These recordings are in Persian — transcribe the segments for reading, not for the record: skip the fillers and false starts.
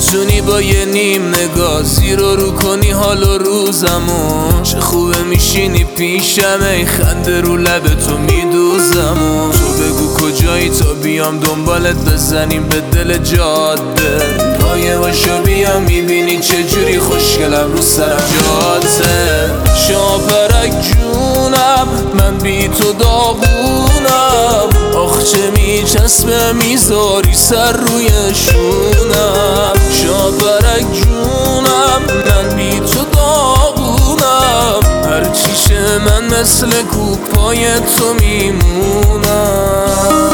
میتونی با یه نیم نگاه زیر و رو کنی حال و روزمو، چه خوبه میشینی پیشم ای خنده رو لب تو میدوزمو. تو بگو کجایی تا بیام دنبالت بزنیم به دل جاده، پایه باشو بیام میبینی چجوری خوشگلم رو سرم جاده. شاپرک جونم من بی تو داغونم، آخ چه میچسبه میذاری سر روی شونم. شاپرک جونم من بی تو داغونم، هرچیشه من مثل کوپای تو میمونم.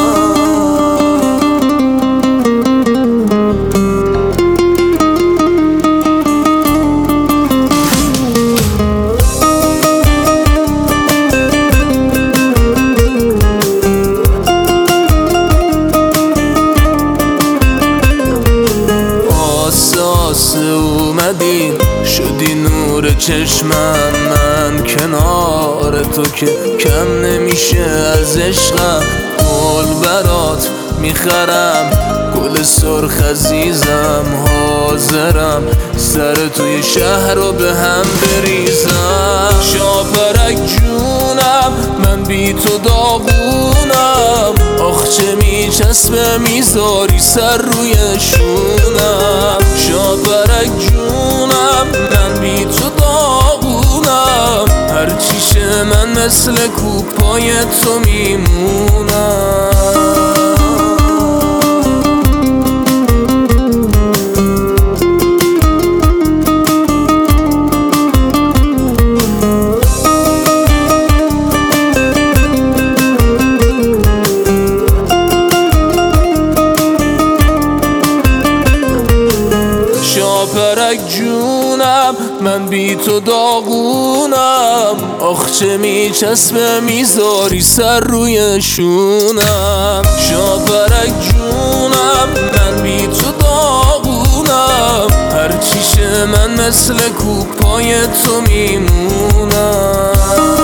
اومدی شدی نور چشمم، من کنار تو که کم نمیشه از عشقم. گل برات میخرم گل سرخ عزیزم، حاضرم سر توی شهر رو به هم بریزم. شاپرک جونم من بی تو داغونم، آخ چه میچسبه میذاری سر روی شونم. شاپرک جونم من بی تو داغونم، هرچیشه من مثل کوپای تو میمونم. شاپرک جونم من بی تو داغونم، آخ چه میچسبه میذاری سر روی شونم. شاپرک جونم من بی تو داغونم، هرچیشه من مثل کوپای تو میمونم.